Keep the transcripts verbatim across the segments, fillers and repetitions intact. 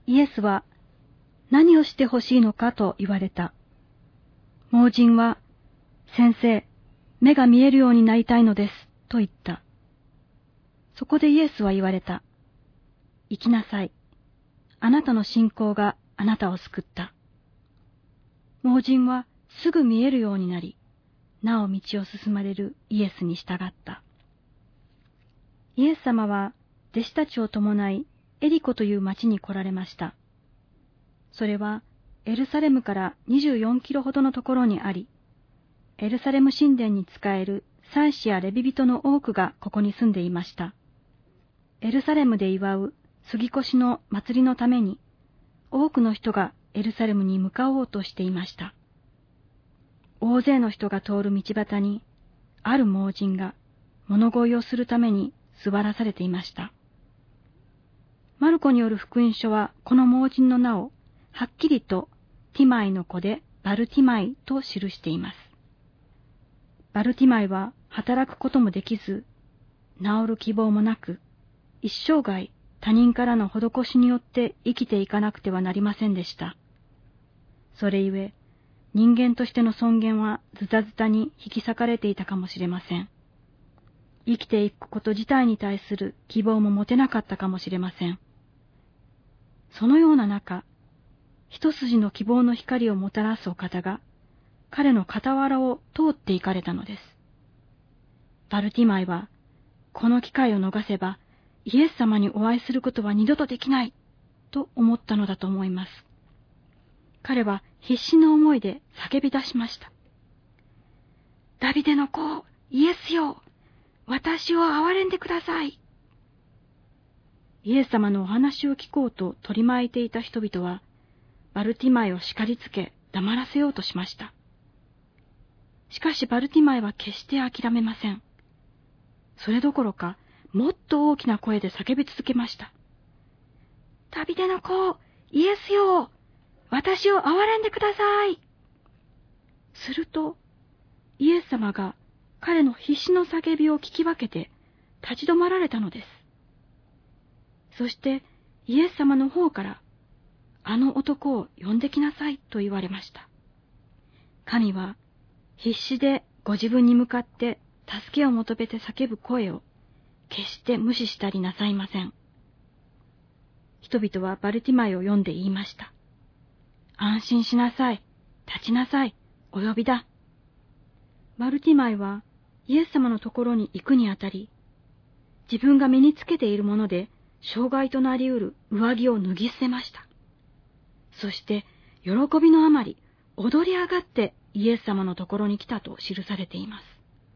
イエスは何をしてほしいのかと言われた。盲人は、先生、目が見えるようになりたいのです、と言った。そこでイエスは言われた。行きなさい。あなたの信仰があなたを救った。盲人はすぐ見えるようになり、なお道を進まれるイエスに従った。イエス様は弟子たちを伴いエリコという町に来られました。それはエルサレムからにじゅうよんキロほどのところにあり、エルサレム神殿に仕える祭司やレビ人の多くがここに住んでいました。エルサレムで祝う杉越の祭りのために、多くの人がエルサレムに向かおうとしていました。大勢の人が通る道端に、ある盲人が物乞いをするために座らされていました。マルコによる福音書はこの盲人の名をはっきりとティマイの子でバルティマイと記しています。バルティマイは働くこともできず、治る希望もなく、一生涯他人からの施しによって生きていかなくてはなりませんでした。それゆえ、人間としての尊厳はズタズタに引き裂かれていたかもしれません。生きていくこと自体に対する希望も持てなかったかもしれません。そのような中、一筋の希望の光をもたらすお方が、彼の傍らを通って行かれたのです。バルティマイは、この機会を逃せば、イエス様にお会いすることは二度とできない、と思ったのだと思います。彼は必死の思いで叫び出しました。ダビデの子、イエスよ、私を憐れんでください。イエス様のお話を聞こうと取り巻いていた人々は、バルティマイを叱りつけ黙らせようとしました。しかしバルティマイは決して諦めません。それどころか、もっと大きな声で叫び続けました。ダビデの子、イエスよ、私を憐れんでください。すると、イエス様が彼の必死の叫びを聞き分けて立ち止まられたのです。そしてイエス様の方から、あの男を呼んできなさいと言われました。神は必死でご自分に向かって助けを求めて叫ぶ声を決して無視したりなさいません。人々はバルティマイを呼んで言いました。安心しなさい、立ちなさい、お呼びだ。バルティマイはイエス様のところに行くにあたり、自分が身につけているもので障害となり得る上着を脱ぎ捨てました。そして喜びのあまり踊り上がってイエス様のところに来たと記されています。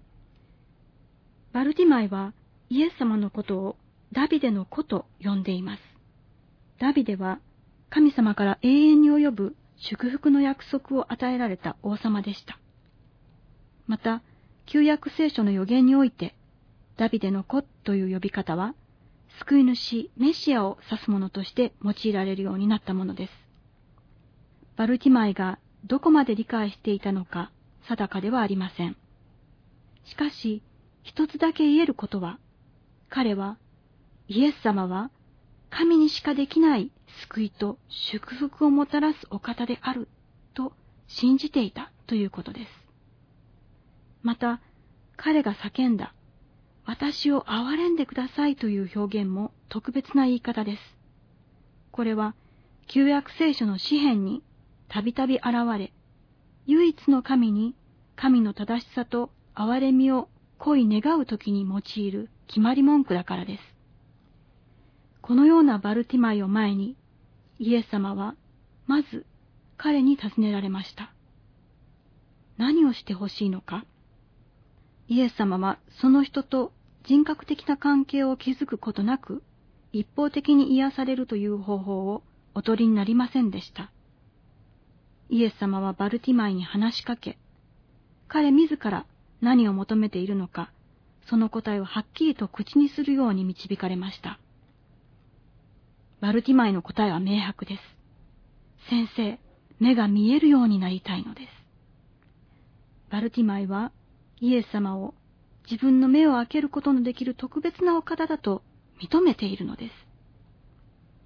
バルティマイはイエス様のことをダビデの子と呼んでいます。ダビデは神様から永遠に及ぶ祝福の約束を与えられた王様でした。また、旧約聖書の預言において、ダビデの子という呼び方は、救い主メシアを指すものとして用いられるようになったものです。バルティマイがどこまで理解していたのか定かではありません。しかし、一つだけ言えることは、彼は、イエス様は神にしかできない救いと祝福をもたらすお方であると信じていたということです。また、彼が叫んだ、私を憐れんでくださいという表現も特別な言い方です。これは、旧約聖書の詩篇にたびたび現れ、唯一の神に神の正しさと憐れみを恋願うときに用いる決まり文句だからです。このようなバルティマイを前に、イエス様は、まず彼に尋ねられました。何をしてほしいのか？イエス様はその人と人格的な関係を築くことなく、一方的に癒されるという方法をお取りになりませんでした。イエス様はバルティマイに話しかけ、彼自ら何を求めているのか、その答えをはっきりと口にするように導かれました。バルティマイの答えは明白です。先生、目が見えるようになりたいのです。バルティマイはイエス様を自分の目を開けることのできる特別なお方だと認めているのです。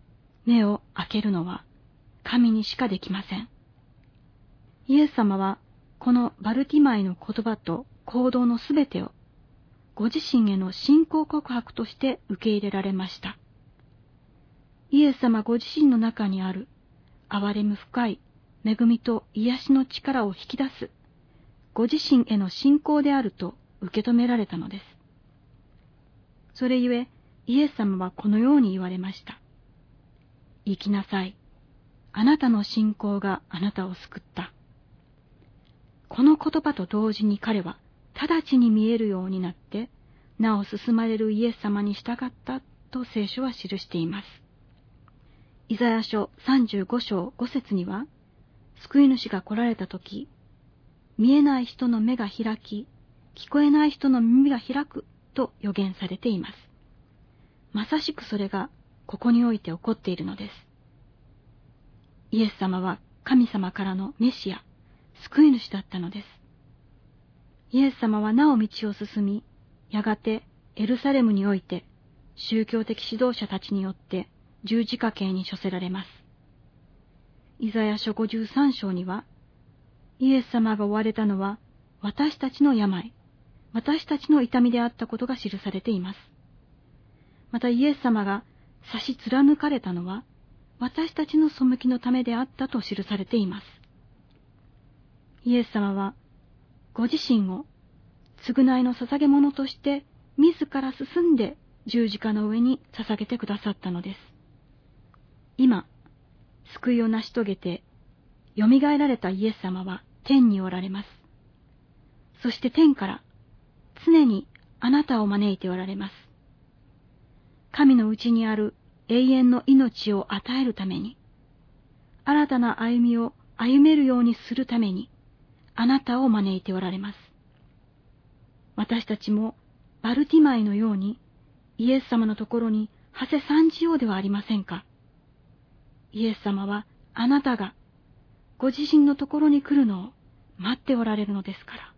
目を開けるのは神にしかできません。イエス様はこのバルティマイの言葉と行動のすべてをご自身への信仰告白として受け入れられました。イエス様ご自身の中にある憐れむ深い恵みと癒しの力を引き出すご自身への信仰であると受け止められたのです。それゆえイエス様はこのように言われました。生きなさい。あなたの信仰があなたを救った。この言葉と同時に彼は直ちに見えるようになって、なお進まれるイエス様に従ったと聖書は記しています。イザヤ書さんじゅうご章ご節には、救い主が来られたとき、見えない人の目が開き、聞こえない人の耳が開くと予言されています。まさしくそれがここにおいて起こっているのです。イエス様は神様からのメシア、救い主だったのです。イエス様はなお道を進み、やがてエルサレムにおいて宗教的指導者たちによって十字架刑に処せられます。イザヤ書ごじゅうさん章には、イエス様が追われたのは私たちの病、私たちの痛みであったことが記されています。またイエス様が差し貫かれたのは私たちの背きのためであったと記されています。イエス様はご自身を償いの捧げ物として自ら進んで十字架の上に捧げてくださったのです。今、救いを成し遂げてよみがえられたイエス様は天におられます。そして天から常にあなたを招いておられます。神のうちにある永遠の命を与えるために、新たな歩みを歩めるようにするために、あなたを招いておられます。私たちもバルティマイのようにイエス様のところに馳せ参じようではありませんか。イエス様はあなたがご自身のところに来るのを待っておられるのですから。